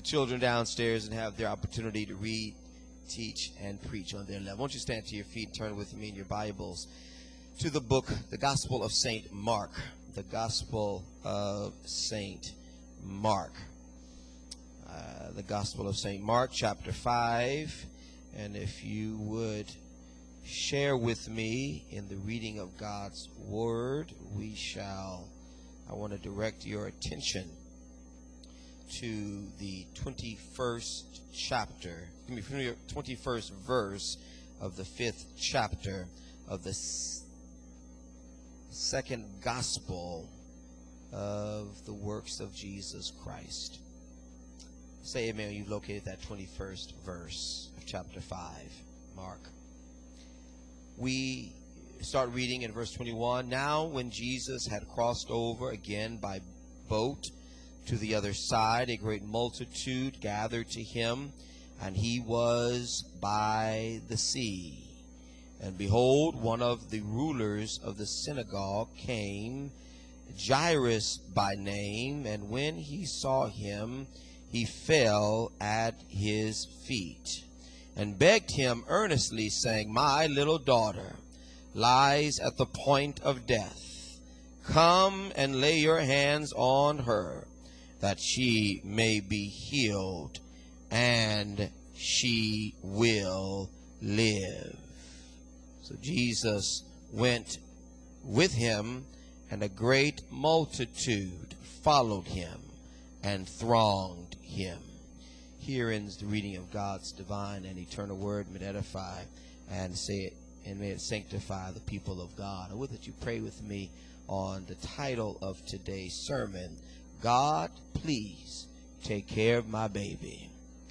children downstairs and have their opportunity to read, teach, and preach on their level. Won't you stand to your feet and turn with me in your Bibles to the book, the Gospel of St. Mark. The Gospel of St. Mark. The Gospel of St. Mark, chapter 5. And if you would share with me in the reading of God's Word, I want to direct your attention to the 21st chapter, 21st verse of the 5th chapter of the second gospel of the works of Jesus Christ. Say amen when you've located that 21st verse of chapter 5, Mark. We start reading in verse 21. Now when Jesus had crossed over again by boat to the other side, a great multitude gathered to him, and he was by the sea. And behold, one of the rulers of the synagogue came, Jairus by name, and when he saw him, he fell at his feet and begged him earnestly, saying, My little daughter lies at the point of death. Come and lay your hands on her, that she may be healed, and she will live. So Jesus went with him, and a great multitude followed him and thronged him. Here ends the reading of God's divine and eternal word. May it edify and may it sanctify the people of God. I would that you pray with me on the title of today's sermon, God, please take care of my baby.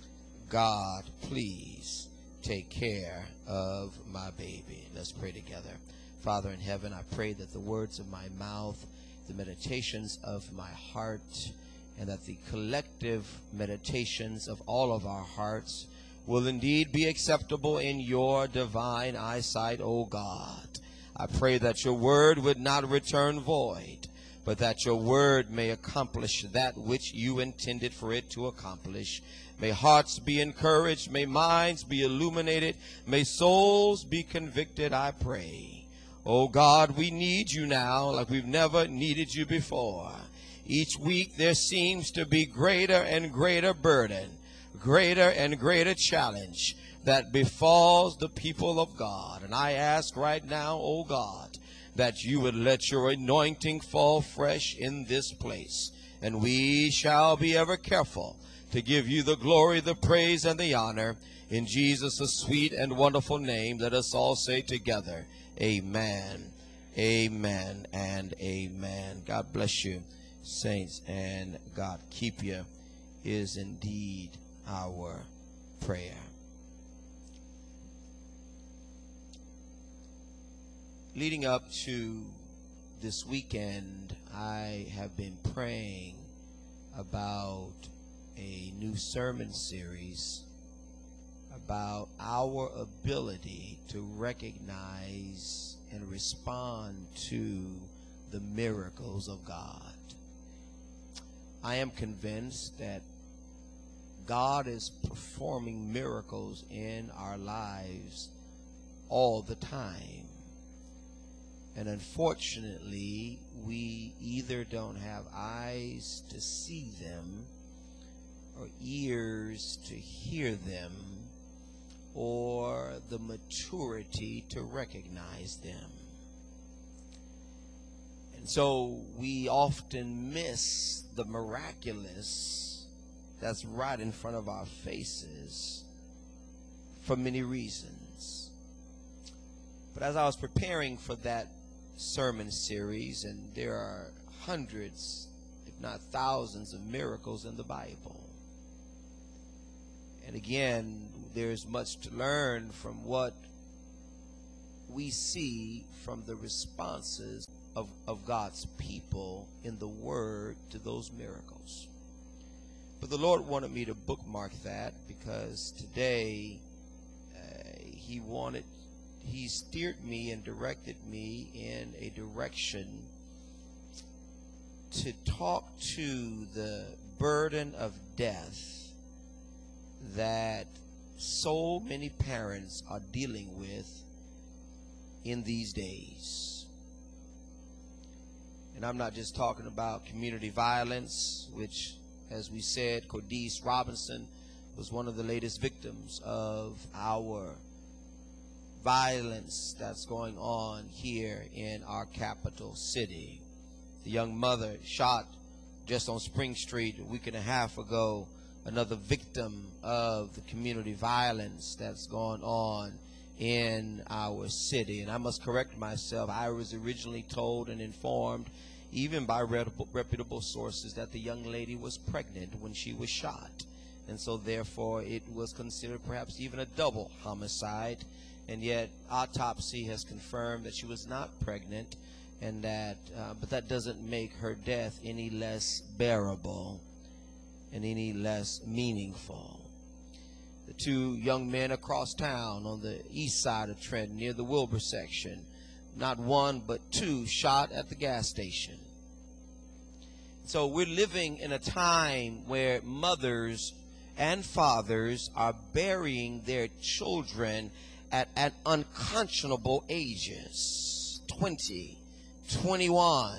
God, please take care of my baby. Let's pray together. Father in heaven, I pray that the words of my mouth, the meditations of my heart, and that the collective meditations of all of our hearts will indeed be acceptable in your divine eyesight, O God. I pray that your word would not return void, but that your word may accomplish that which you intended for it to accomplish. May hearts be encouraged, may minds be illuminated, may souls be convicted, I pray. Oh God, we need you now like we've never needed you before. Each week there seems to be greater and greater burden, greater and greater challenge that befalls the people of God. And I ask right now, oh God, that you would let your anointing fall fresh in this place. And we shall be ever careful to give you the glory, the praise, and the honor. In Jesus' sweet and wonderful name, let us all say together, amen, amen, and amen. God bless you, saints, and God keep you is indeed our prayer. Leading up to this weekend, I have been praying about a new sermon series about our ability to recognize and respond to the miracles of God. I am convinced that God is performing miracles in our lives all the time. And unfortunately, we either don't have eyes to see them or ears to hear them or the maturity to recognize them. And so we often miss the miraculous that's right in front of our faces for many reasons. But as I was preparing for that sermon series, and there are hundreds, if not thousands, of miracles in the Bible. And again, there's much to learn from what we see from the responses of God's people in the Word to those miracles. But the Lord wanted me to bookmark that because today He steered me and directed me in a direction to talk to the burden of death that so many parents are dealing with in these days. And I'm not just talking about community violence, which, as we said, Codice Robinson was one of the latest victims of our violence that's going on here in our capital city. The young mother shot just on Spring Street a week and a half ago, another victim of the community violence that's going on in our city. And I must correct myself. I was originally told and informed, even by reputable sources, that the young lady was pregnant when she was shot. And so therefore it was considered perhaps even a double homicide. And yet autopsy has confirmed that she was not pregnant, and that but that doesn't make her death any less bearable and any less meaningful. The two young men across town on the east side of Trenton near the Wilbur section, not one but two shot at the gas station. So we're living in a time where mothers and fathers are burying their children at unconscionable ages. 20, 21,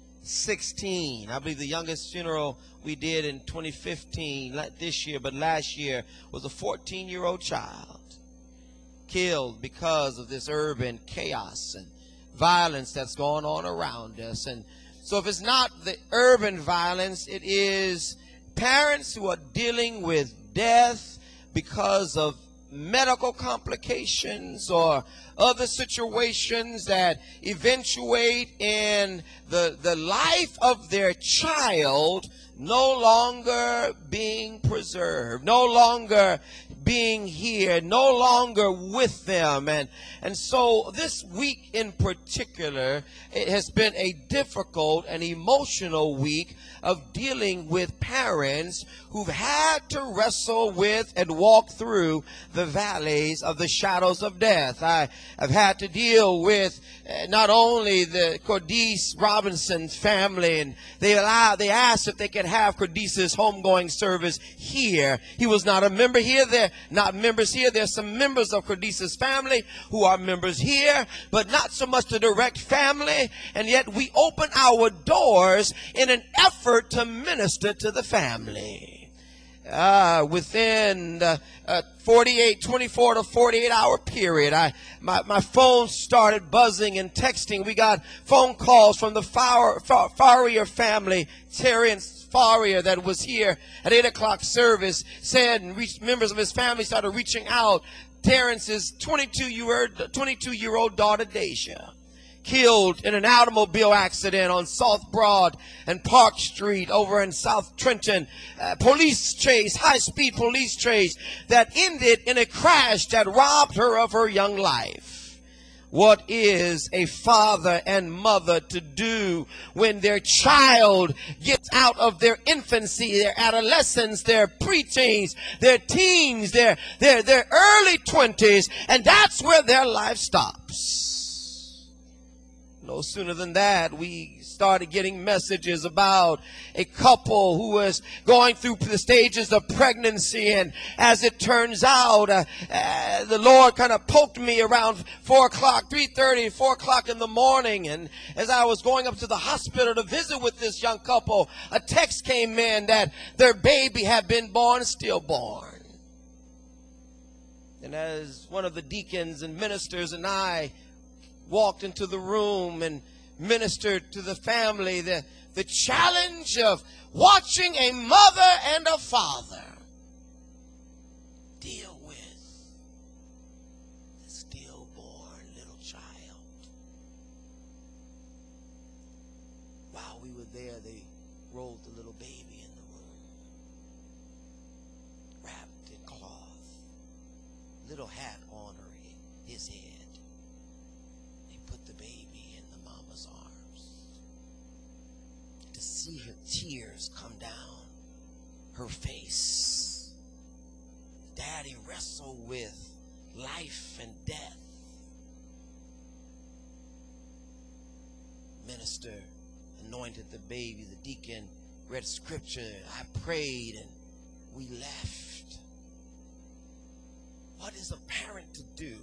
16. I believe the youngest funeral we did in 2015, not this year, but last year, was a 14-year-old child killed because of this urban chaos and violence that's going on around us. And so if it's not the urban violence, it is parents who are dealing with death because of medical complications or other situations that eventuate in the life of their child no longer being preserved, no longer being here, no longer with them. And so this week in particular, it has been a difficult and emotional week of dealing with parents who've had to wrestle with and walk through the valleys of the shadows of death. I've had to deal with not only the Codice Robinson family, and they asked if they could have Codice's homegoing service here. He was not a member here. They're not members here. There's some members of Codice's family who are members here, but not so much the direct family. And yet we open our doors in an effort to minister to the family. Within the 24 to 48 hour period, my phone started buzzing and texting. We got phone calls from the Farrier family, Terrence Farrier, that was here at 8 o'clock service, said, and members of his family started reaching out. Terrence's 22-year-old daughter, Deja, killed in an automobile accident on South Broad and Park Street over in South Trenton. Police chase, high-speed police chase that ended in a crash that robbed her of her young life. What is a father and mother to do when their child gets out of their infancy, their adolescence, their preteens, their teens, their early 20s, and that's where their life stops? No sooner than that, we started getting messages about a couple who was going through the stages of pregnancy. And as it turns out, the Lord kind of poked me around 4 o'clock, 3:30, 4 o'clock in the morning. And as I was going up to the hospital to visit with this young couple, a text came in that their baby had been born stillborn. And as one of the deacons and ministers and I walked into the room and ministered to the family, the challenge of watching a mother and a father deal with the stillborn little child. While we were there, they rolled the little baby in the room, wrapped in cloth, little hat on his head. See her tears come down her face. Daddy wrestled with life and death. Minister anointed the baby. The deacon read scripture. I prayed, and we left. What is a parent to do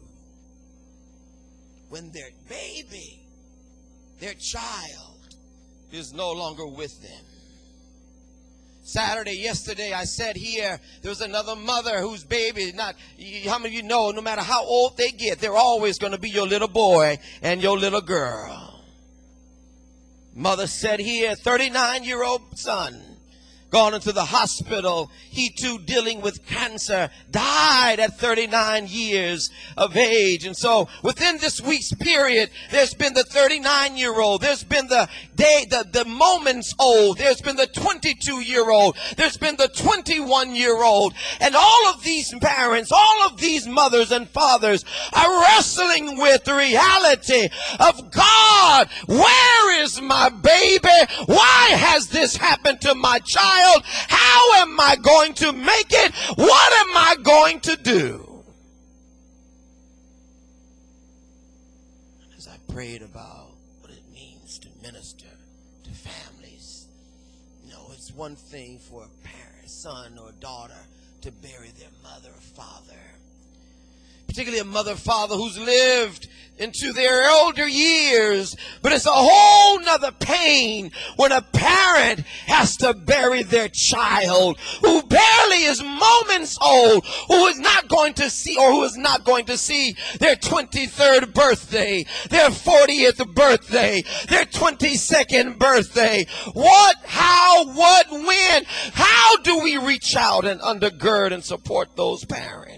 when their baby, their child, is no longer with them? Yesterday, I said here, there was another mother whose baby, how many of you know, no matter how old they get, they're always going to be your little boy and your little girl. Mother said here, 39-year-old son, gone into the hospital. He too dealing with cancer, died at 39 years of age. And so within this week's period, there's been the 39-year-old, there's been the moments old, there's been the 22-year-old, there's been the 21-year-old. And all of these parents, all of these mothers and fathers are wrestling with the reality of, God, where is my baby? Why has this happened to my child? How am I going to make it? What am I going to do? As I prayed about what it means to minister to families, it's one thing for a parent, son or daughter, to bury their mother or father, particularly a mother or father who's lived into their older years. But it's a whole nother pain when a parent has to bury their child who barely is moments old, who is not going to see their 23rd birthday, their 40th birthday, their 22nd birthday. What, how, what, when? How do we reach out and undergird and support those parents?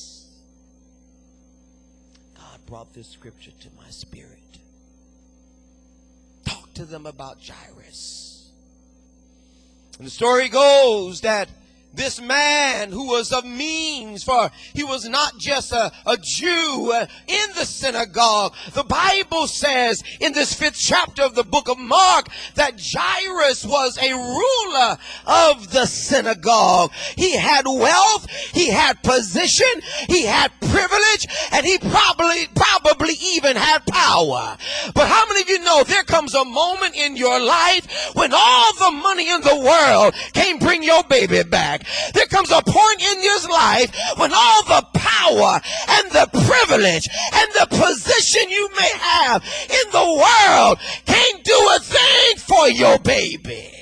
Brought this scripture to my spirit. Talk to them about Jairus. And the story goes that this man who was of means, for he was not just a Jew in the synagogue. The Bible says in this 5th chapter of the book of Mark that Jairus was a ruler of the synagogue. He had wealth, he had position, he had privilege, and he probably even had power. But how many of you know there comes a moment in your life when all the money in the world can't bring your baby back? There comes a point in your life when all the power and the privilege and the position you may have in the world can't do a thing for your baby.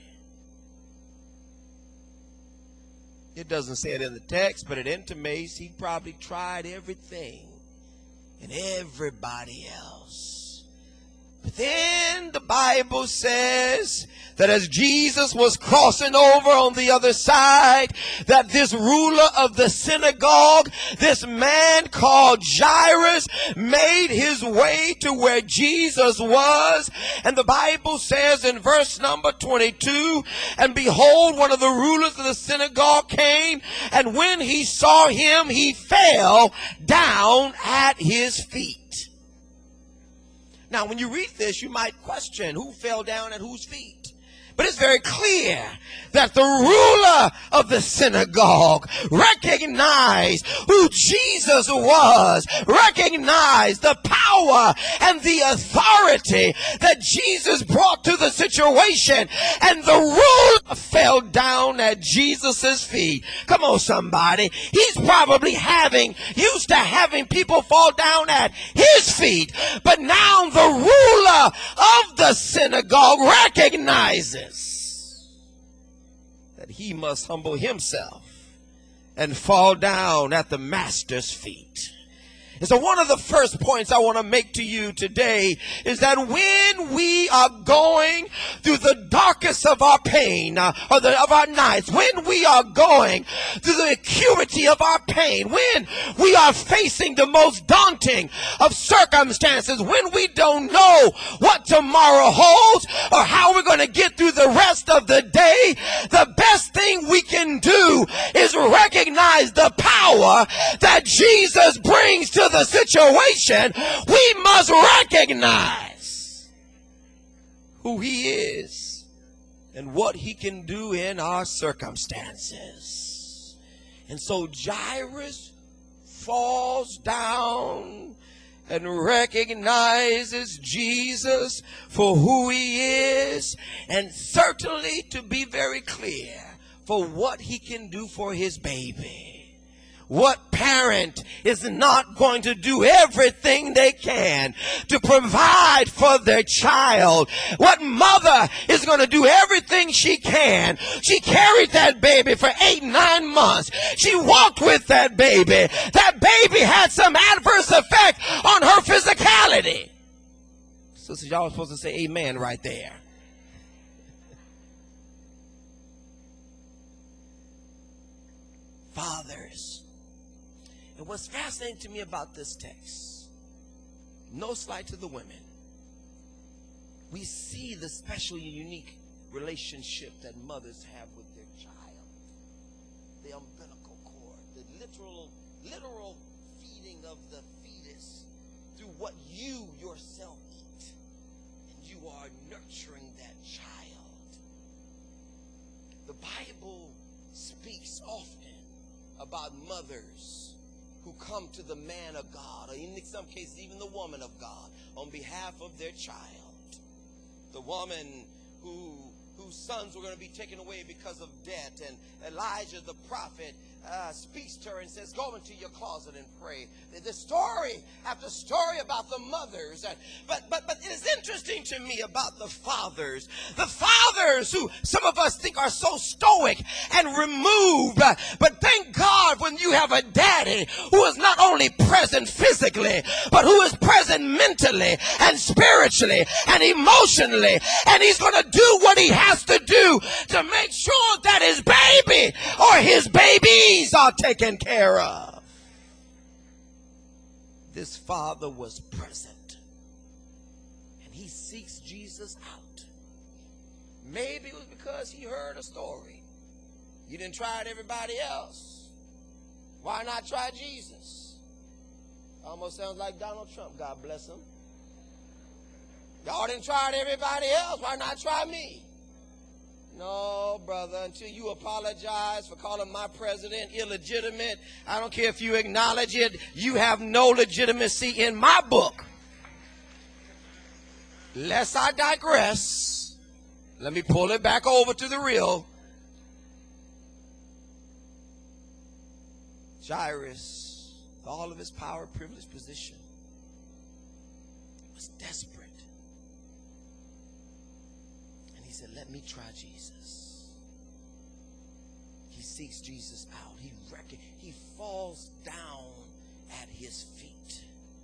It doesn't say it in the text, but it intimates he probably tried everything and everybody else. But then the Bible says that as Jesus was crossing over on the other side, that this ruler of the synagogue, this man called Jairus, made his way to where Jesus was. And the Bible says in verse number 22, and behold, one of the rulers of the synagogue came, and when he saw him, he fell down at his feet. Now, when you read this, you might question who fell down at whose feet. But it's very clear that the ruler of the synagogue recognized who Jesus was, recognized the power and the authority that Jesus brought to the situation, and the ruler fell down at Jesus's feet. Come on, somebody. He's probably used to having people fall down at his feet, but now the ruler of the synagogue recognizes that he must humble himself and fall down at the master's feet. And so one of the first points I want to make to you today is that when we are going through the darkest of our pain of our nights, when we are going through the acuity of our pain, when we are facing the most daunting of circumstances, when we don't know what tomorrow holds or how we're going to get through the rest of the day, the best thing we can do is recognize the power that Jesus brings to the situation. We must recognize who he is and what he can do in our circumstances. And so Jairus falls down and recognizes Jesus for who he is, and certainly, to be very clear, for what he can do for his baby. What parent is not going to do everything they can to provide for their child? What mother is going to do everything she can? She carried that baby for 8-9 months. She walked with that baby. That baby had some adverse effect on her physicality. So y'all are supposed to say amen right there. Fathers. And what's fascinating to me about this text, no slight to the women, we see the special and unique relationship that mothers have with their child. The umbilical cord, the literal feeding of the fetus through what you yourself eat. And you are nurturing that child. The Bible speaks often about mothers who come to the man of God, or in some cases even the woman of God, on behalf of their child. The woman whose sons were going to be taken away because of debt, and Elijah the prophet speaks to her and says, go into your closet and pray. There's story after story about the mothers, but it is interesting to me about the fathers who some of us think are so stoic and removed, but thank God when you have a daddy who is not only present physically, but who is present mentally and spiritually and emotionally, and he's going to do what he has to do to make sure that his baby or his babies are taken care of. This father was present, and he seeks Jesus out. Maybe it was because he heard a story. You didn't try it everybody else. Why not try Jesus? Almost sounds like Donald Trump, God bless him. Y'all didn't try it everybody else. Why not try me? No, brother, until you apologize for calling my president illegitimate, I don't care if you acknowledge it, you have no legitimacy in my book. Lest I digress, let me pull it back over to the real. Jairus, with all of his power, privilege, position, was desperate. And he said, let me try Jesus. He seeks Jesus out. He falls down at his feet.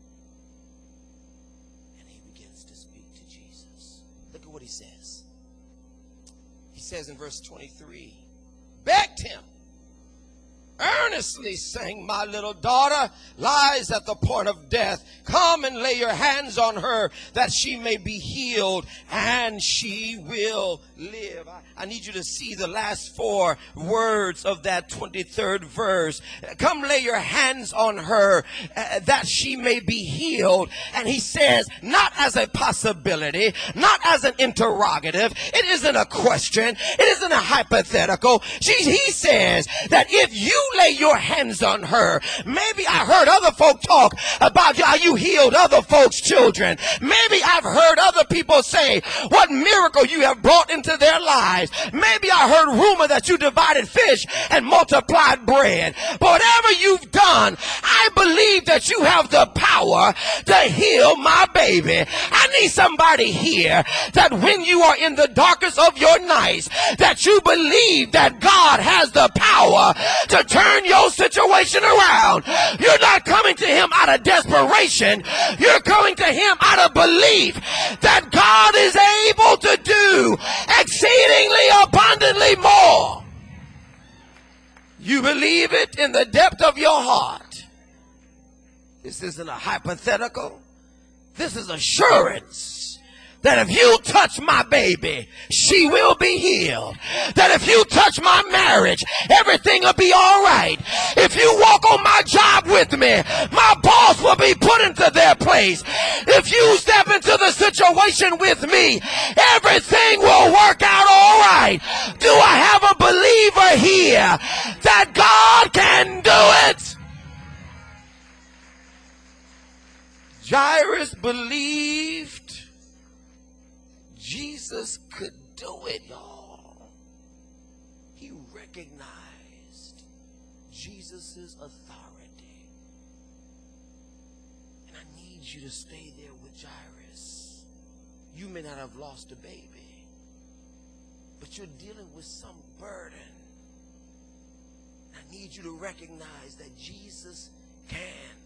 And he begins to speak to Jesus. Look at what he says. He says in verse 23, begged him, earnestly saying, my little daughter lies at the point of death. Come and lay your hands on her that she may be healed and she will live. I need you to see the last 4 words of that 23rd verse. Come lay your hands on her that she may be healed. And he says, not as a possibility, not as an interrogative. It isn't a question. It isn't a hypothetical. He says that if you lay your hands on her, maybe I heard other folk talk about how you healed other folks' children. Maybe I've heard other people say what miracle you have brought into their lives. Maybe I heard rumor that you divided fish and multiplied bread. But whatever you've done, I believe that you have the power to heal my baby. I need somebody here that when you are in the darkest of your nights, that you believe that God has the power to turn your situation around. You're not coming to him out of desperation. You're coming to him out of belief that God is able to do exceedingly abundantly more. You believe it in the depth of your heart. This isn't a hypothetical. This is assurance that if you touch my baby, she will be healed. That if you touch my marriage, everything will be all right. If you walk on my job with me, my boss will be put into their place. If you step into the situation with me, everything will work out all right. Do I have a believer here that God can do it? Jairus believed Jesus could do it, y'all. He recognized Jesus' authority. And I need you to stay there with Jairus. You may not have lost a baby, but you're dealing with some burden. I need you to recognize that Jesus can.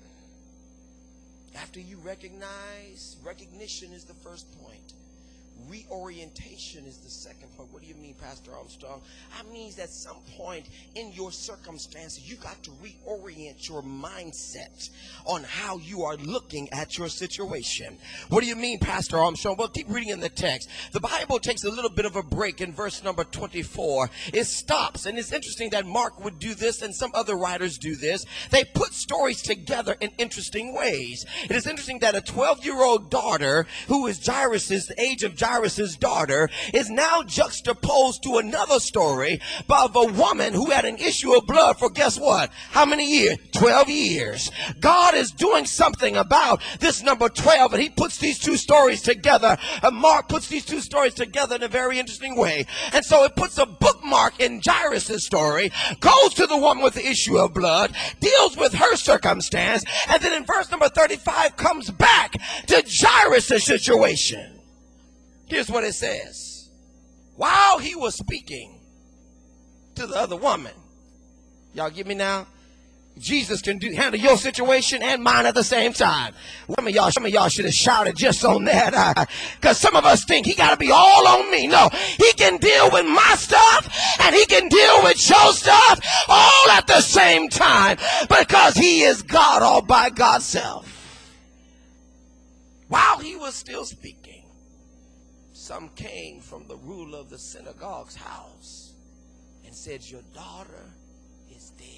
After you recognize, recognition is the first point. Reorientation is the second point. What do you mean, Pastor Armstrong? I mean that at some point in your circumstances, you got to reorient your mindset on how you are looking at your situation. What do you mean, Pastor Armstrong? Well, keep reading in the text. The Bible takes a little bit of a break in verse number 24. It stops, and it's interesting that Mark would do this and some other writers do this. They put stories together in interesting ways. It is interesting that a 12-year-old daughter, who is Jairus' the age of Jairus' daughter, is now juxtaposed to another story of a woman who had an issue of blood for guess what? How many years? 12 years. God is doing something about this number 12, and he puts these two stories together. Mark puts these two stories together in a very interesting way. And so it puts a bookmark in Jairus' story, goes to the woman with the issue of blood, deals with her circumstance, and then in verse number 35 comes back to Jairus' situation. Here's what it says. While he was speaking to the other woman, y'all get me now? Jesus can handle your situation and mine at the same time. Some of y'all should have shouted just on that. Because some of us think he got to be all on me. No, he can deal with my stuff and he can deal with your stuff all at the same time. Because he is God all by God's self. While he was still speaking, some came from the ruler of the synagogue's house and said, your daughter is dead.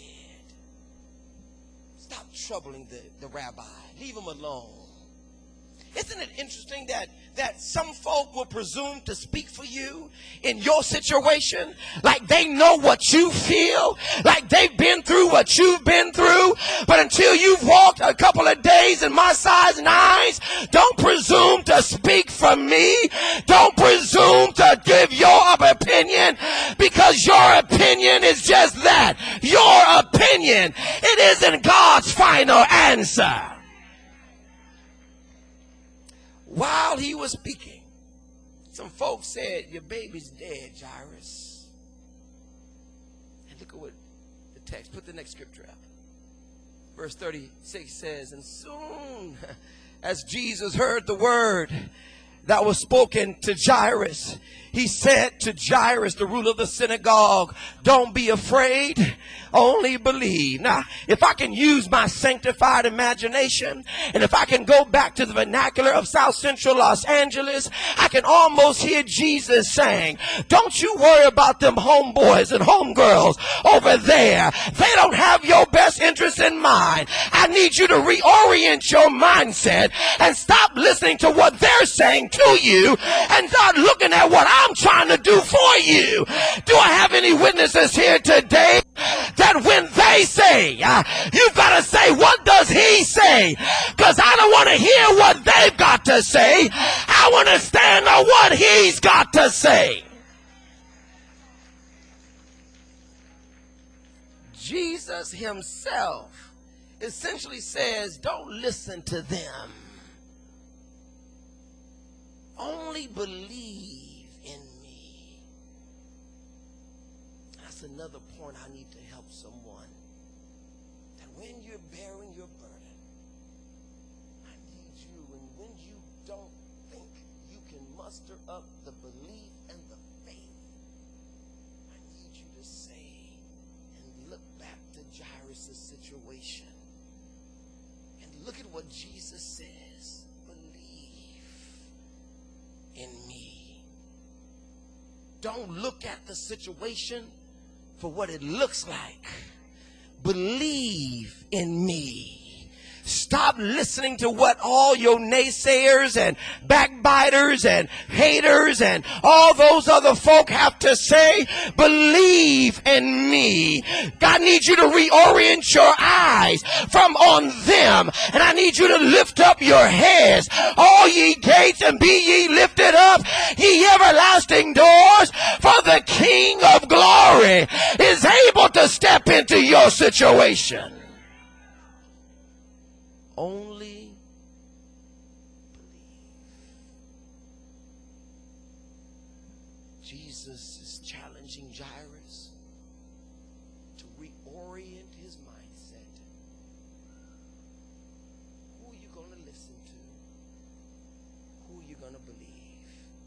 Stop troubling the rabbi. Leave him alone. Isn't it interesting that some folk will presume to speak for you in your situation? Like they know what you feel, like they've been through what you've been through. But until you've walked a couple of days in my size and eyes, don't presume to speak for me. Don't presume to give your opinion, because your opinion is just that, your opinion. It isn't God's final answer. While he was speaking, some folks said, your baby's dead, Jairus. And look at what the text, put the next scripture up. Verse 36 says, and soon as Jesus heard the word that was spoken to Jairus, he said to Jairus, the ruler of the synagogue, don't be afraid, only believe. Now, if I can use my sanctified imagination, and if I can go back to the vernacular of South Central Los Angeles, I can almost hear Jesus saying, don't you worry about them homeboys and homegirls over there. They don't have your best interest in mind. I need you to reorient your mindset and stop listening to what they're saying to you and start looking at what I'm trying to do for you. Do I have any witnesses here today that when they say, you've got to say, what does he say? Because I don't want to hear what they've got to say. I want to stand on what he's got to say. Jesus himself essentially says, don't listen to them. Only believe in me. That's another point I need to help someone. That when you're bearing your burden, I need you, and when you don't think you can muster up the belief and the faith, I need you to say and look back to Jairus' situation and look at what Jesus says. Believe in me. Don't look at the situation for what it looks like. Believe in me. Stop listening to what all your naysayers and backbiters and haters and all those other folk have to say. Believe in me. God needs you to reorient your eyes from on them. And I need you to lift up your heads, all ye gates, and be ye lifted up, ye everlasting doors, for the King of glory is able to step into your situation. Only believe. Jesus is challenging Jairus to reorient his mindset. Who are you going to listen to? Who are you going to believe?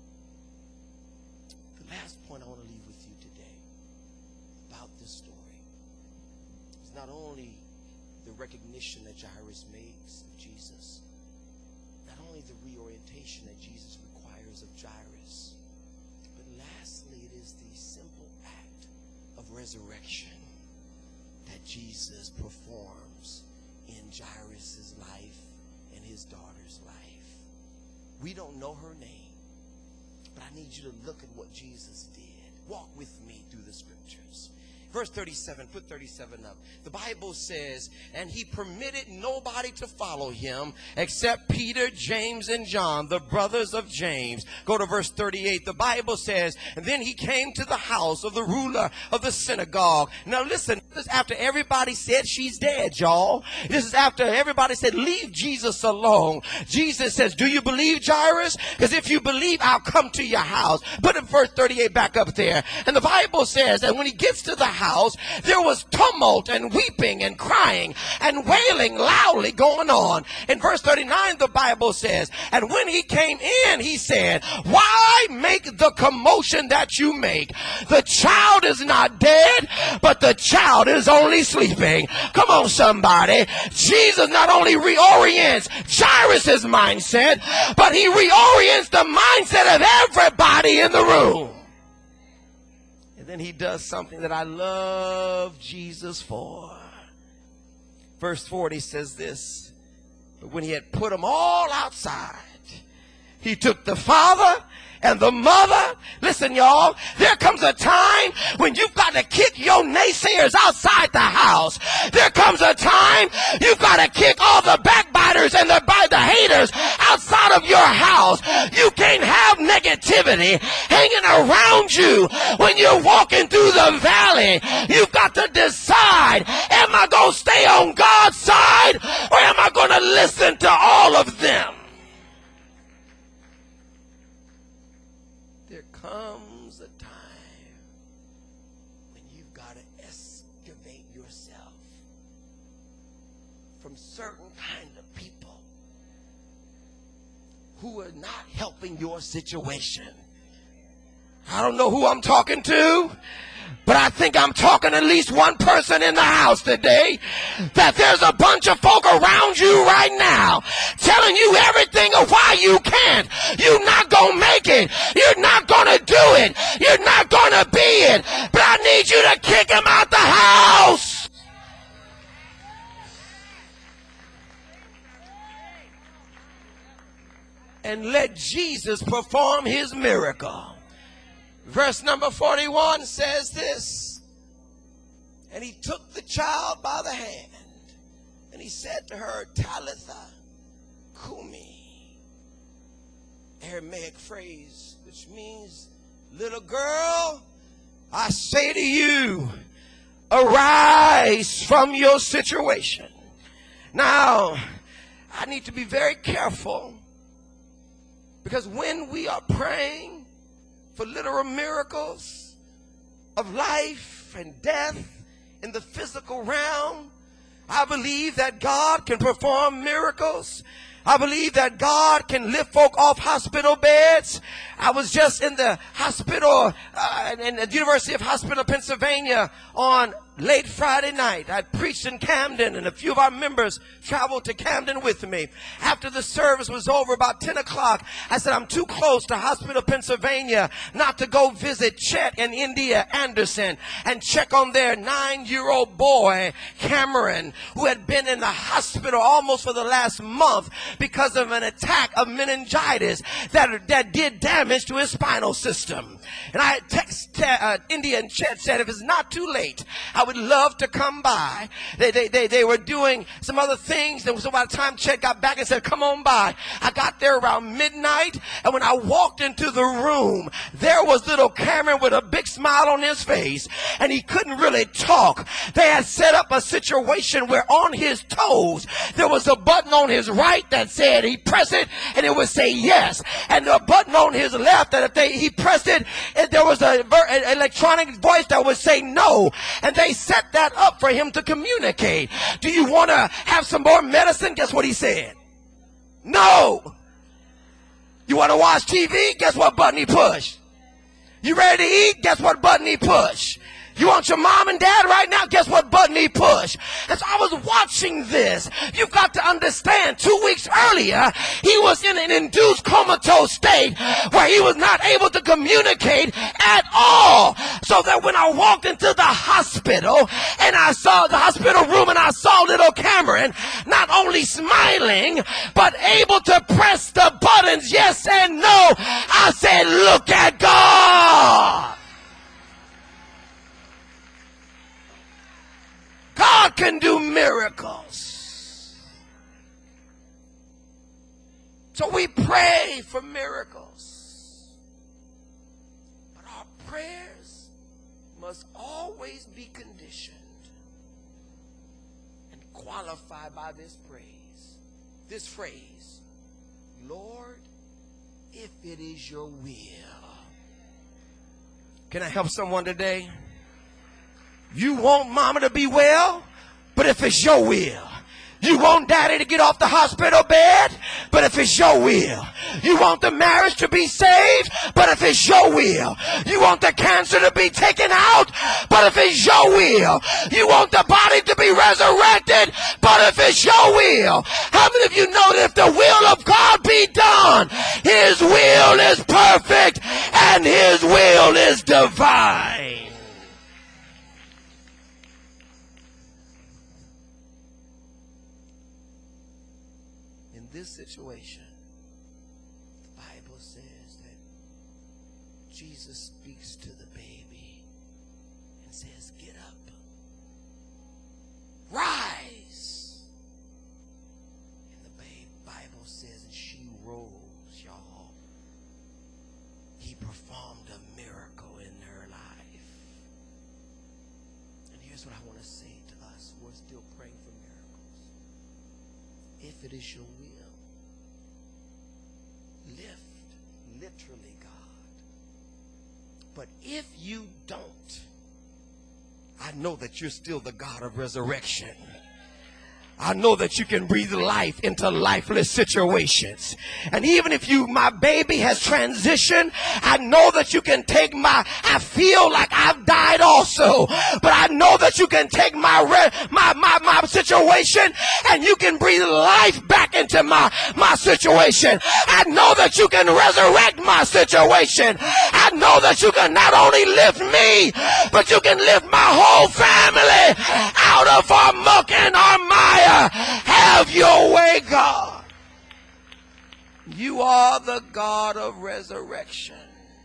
The last point I want to leave with you today about this story is not only the recognition that Jairus makes of Jesus, not only the reorientation that Jesus requires of Jairus, but lastly, it is the simple act of resurrection that Jesus performs in Jairus' life and his daughter's life. We don't know her name, but I need you to look at what Jesus did. Walk with me through the scriptures. Verse 37, put 37 up. The Bible says, and he permitted nobody to follow him except Peter, James, and John, the brothers of James. Go to verse 38. The Bible says, and then he came to the house of the ruler of the synagogue. Now listen, this is after everybody said she's dead, y'all. This is after everybody said, leave Jesus alone. Jesus says, do you believe, Jairus? Because if you believe, I'll come to your house. Put in verse 38 back up there. And the Bible says that when he gets to the house, there was tumult and weeping and crying and wailing loudly going on. In verse 39, the Bible says, and when he came in, he said, why make the commotion that you make? The child is not dead, but the child is only sleeping. Come on, somebody. Jesus not only reorients Jairus' mindset, but he reorients the mindset of everybody in the room. And then he does something that I love Jesus for. Verse 40 says this, but when he had put them all outside, he took the father and the mother. Listen, y'all, there comes a time when you've got to kick your naysayers outside the house. There comes a time you've got to kick all the backbiters and the haters outside of your house. You can't have negativity hanging around you when you're walking through the valley. You've got to decide, am I going to stay on God's side or am I going to listen to all of them? Comes a time when you've got to excavate yourself from certain kind of people who are not helping your situation. I don't know who I'm talking to, but I think I'm talking to at least one person in the house today, that there's a bunch of folk around you right now telling you everything of why you can't. You're not going to make it. You're not going to do it. You're not going to be it. But I need you to kick them out the house. And let Jesus perform his miracle. Verse number 41 says this, and he took the child by the hand, and he said to her, Talitha Kumi, Aramaic phrase, which means, little girl, I say to you, arise from your situation. Now, I need to be very careful, because when we are praying for literal miracles of life and death in the physical realm, I believe that God can perform miracles. I believe that God can lift folk off hospital beds. I was just in the hospital, in the University of Hospital, Pennsylvania on late Friday night, I preached in Camden, and a few of our members traveled to Camden with me. After the service was over, about 10 o'clock, I said, I'm too close to Hospital, Pennsylvania, not to go visit Chet and India Anderson and check on their 9-year-old boy, Cameron, who had been in the hospital almost for the last month because of an attack of meningitis that did damage to his spinal system. And I texted India, and Chet said, if it's not too late, I would love to come by. They were doing some other things. So by the time Chet got back and said, come on by, I got there around midnight. And when I walked into the room, there was little Cameron with a big smile on his face, and he couldn't really talk. They had set up a situation where on his toes, there was a button on his right that said he pressed it and it would say yes. And the button on his left that if he pressed it, there was an electronic voice that would say no. And they set that up for him to communicate. Do you want to have some more medicine? Guess what he said? No. You want to watch TV? Guess what button he pushed? You ready to eat? Guess what button he pushed? You want your mom and dad right now? Guess what button he pushed? And so I was watching this. You've got to understand, 2 weeks earlier, he was in an induced comatose state where he was not able to communicate at all. So that when I walked into the hospital and I saw the hospital room and I saw little Cameron not only smiling, but able to press the buttons, yes and no, I said, look at God. God can do miracles. So we pray for miracles. But our prayers must always be conditioned and qualified by this phrase, Lord, if it is your will. Can I help someone today? You want mama to be well, but if it's your will. You want daddy to get off the hospital bed, but if it's your will. You want the marriage to be saved, but if it's your will. You want the cancer to be taken out, but if it's your will. You want the body to be resurrected, but if it's your will. How many of you know that if the will of God be done, his will is perfect and his will is divine? This situation, the Bible says that Jesus speaks to the baby and says, get up, rise. And the Bible says that she rose, y'all. He performed a miracle in her life. And here's what I want to say to us who are still praying for miracles. If it is your will, literally, God. But if you don't, I know that you're still the God of resurrection. I know that you can breathe life into lifeless situations. And even if my baby has transitioned, I know that you can take I feel like I've died also, but I know that you can take my situation and you can breathe life back into my situation. I know that you can resurrect my situation. I know that you can not only lift me, but you can lift my whole family out of our muck and our mire. Have your way, God. You are the God of resurrection.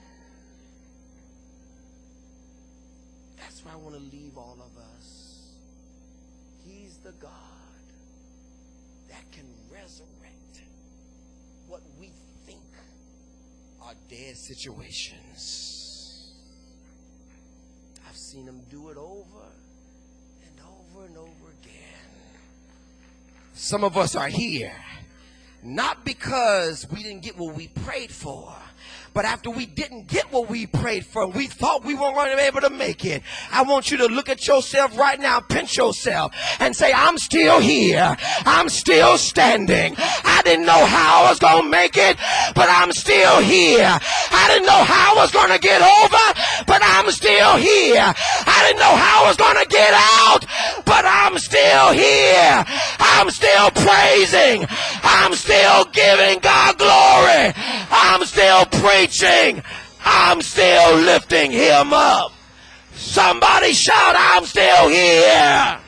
That's where I want to leave all of us. He's the God that can resurrect what we think are dead situations. I've seen him do it over and over and over again. Some of us are here Not because we didn't get what we prayed for, but after we didn't get what we prayed for, we thought we weren't going to be able to make it. I want you to look at yourself right now, pinch yourself, and say, I'm still here. I'm still standing. I didn't know how I was going to make it, but I'm still here. I didn't know how I was going to get over, but I'm still here. I didn't know how I was going to get out, but I'm still here. I'm still praising. I'm still giving God glory. I'm still preaching. I'm still lifting him up. Somebody shout, I'm still here.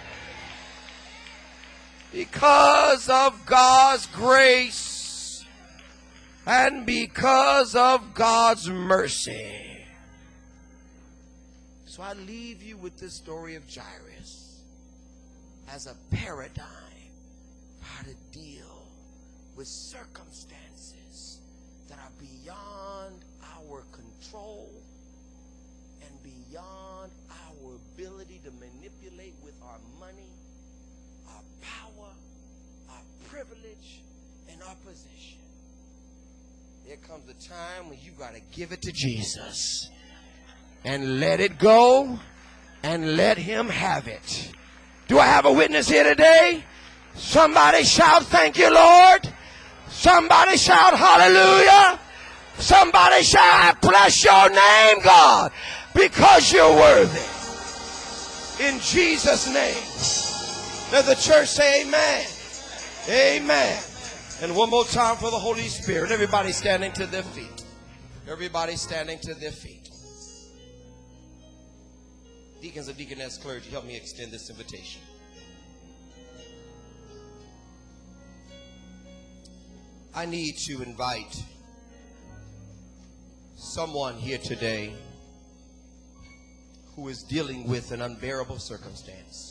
Because of God's grace and because of God's mercy. So I leave you with this story of Jairus as a paradigm for how to deal with circumstances that are beyond our control and beyond our ability to manipulate with our money, our power, our privilege, and our position. There comes a time when you got to give it to Jesus and let it go and let him have it. Do I have a witness here today? Somebody shout, thank you, Lord. Somebody shout, hallelujah. Somebody shout, I bless your name, God, because you're worthy. In Jesus' name. Let the church say amen. Amen. And one more time for the Holy Spirit. Everybody standing to their feet. Everybody standing to their feet. Deacons and deaconess, clergy, help me extend this invitation. I need to invite someone here today who is dealing with an unbearable circumstance.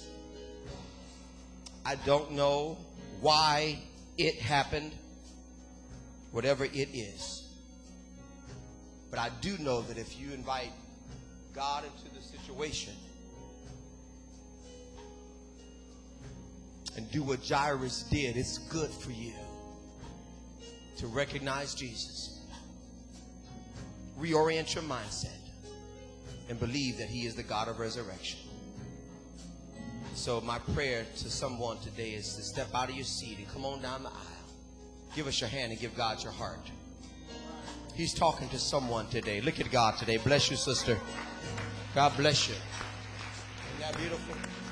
I don't know why it happened, whatever it is. But I do know that if you invite God into the situation and do what Jairus did, it's good for you to recognize Jesus, reorient your mindset, and believe that he is the God of resurrection. So my prayer to someone today is to step out of your seat and come on down the aisle. Give us your hand and give God your heart. He's talking to someone today. Look at God today. Bless you, sister. God bless you. Isn't that beautiful?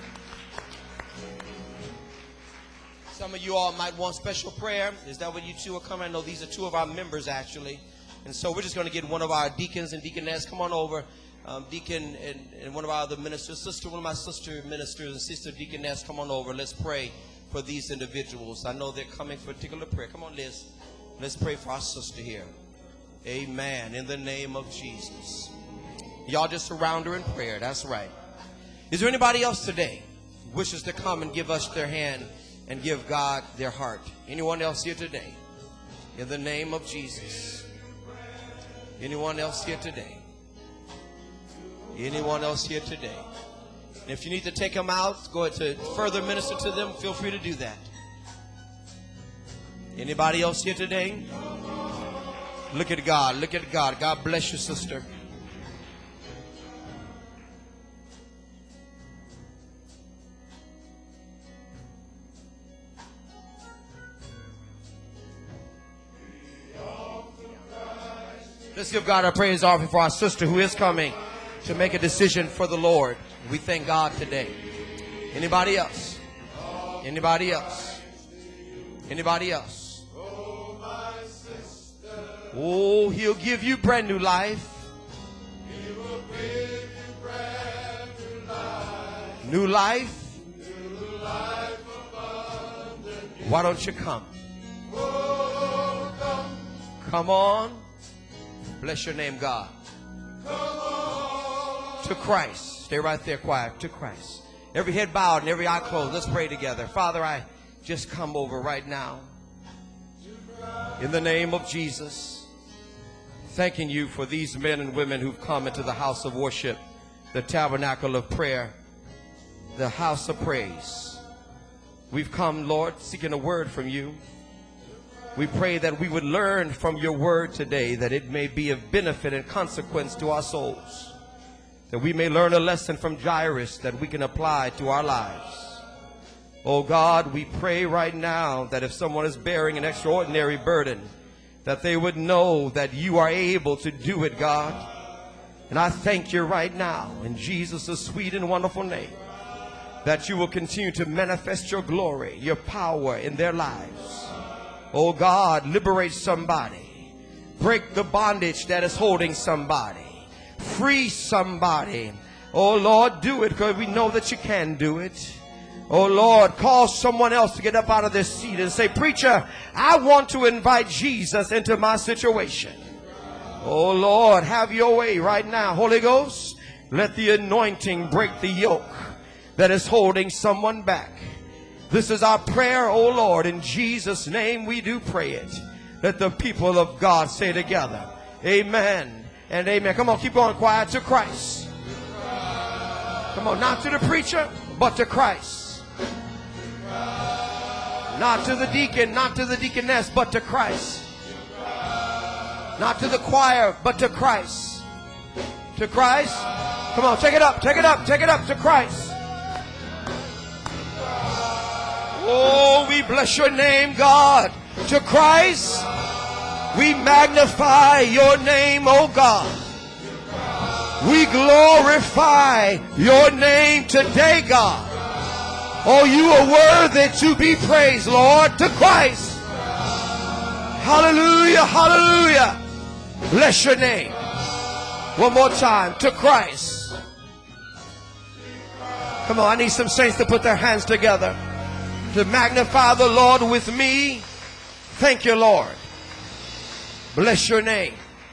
Some of you all might want special prayer. Is that what you two are coming? I know these are two of our members, actually. And so we're just going to get one of our deacons and deaconess. Come on over. Deacon and one of our other ministers. Sister, one of my sister ministers and sister deaconess, come on over. Let's pray for these individuals. I know they're coming for particular prayer. Come on, Liz. Let's pray for our sister here. Amen. In the name of Jesus. Y'all just surround her in prayer. That's right. Is there anybody else today who wishes to come and give us their hand and give God their heart? Anyone else here today? In the name of Jesus. Anyone else here today? Anyone else here today? And if you need to take them out, go ahead to further minister to them. Feel free to do that. Anybody else here today? Look at God. Look at God. God bless you, sister. Let's give God a praise offering for our sister who is coming to make a decision for the Lord. We thank God today. Anybody else? Anybody else? Anybody else? Oh, he'll give you brand new life. New life. Why don't you come? Come on. Bless your name, God. To Christ. Stay right there, quiet. To Christ. Every head bowed and every eye closed. Let's pray together. Father, I just come over right now in the name of Jesus, thanking you for these men and women who've come into the house of worship, the tabernacle of prayer, the house of praise. We've come, Lord, seeking a word from you. We pray that we would learn from your word today, that it may be of benefit and consequence to our souls, that we may learn a lesson from Jairus that we can apply to our lives. Oh God, we pray right now that if someone is bearing an extraordinary burden, that they would know that you are able to do it, God. And I thank you right now in Jesus' sweet and wonderful name, that you will continue to manifest your glory, your power in their lives. Oh God, liberate somebody. Break the bondage that is holding somebody. Free somebody. Oh Lord, do it, because we know that you can do it. Oh Lord, cause someone else to get up out of their seat and say, preacher, I want to invite Jesus into my situation. Oh Lord, have your way right now. Holy Ghost, let the anointing break the yoke that is holding someone back. This is our prayer, oh Lord. In Jesus' name we do pray it. Let the people of God say together, amen and amen. Come on, keep going quiet. To Christ. Come on, not to the preacher, but to Christ. Not to the deacon, not to the deaconess, but to Christ. Not to the choir, but to Christ. To Christ. Come on, take it up, take it up, take it up to Christ. Oh, we bless your name, God. To Christ, we magnify your name, oh God. We glorify your name today, God. Oh, you are worthy to be praised, Lord. To Christ. Hallelujah, hallelujah. Bless your name. One more time. To Christ. Come on, I need some saints to put their hands together to magnify the Lord with me. Thank you, Lord. Bless your name.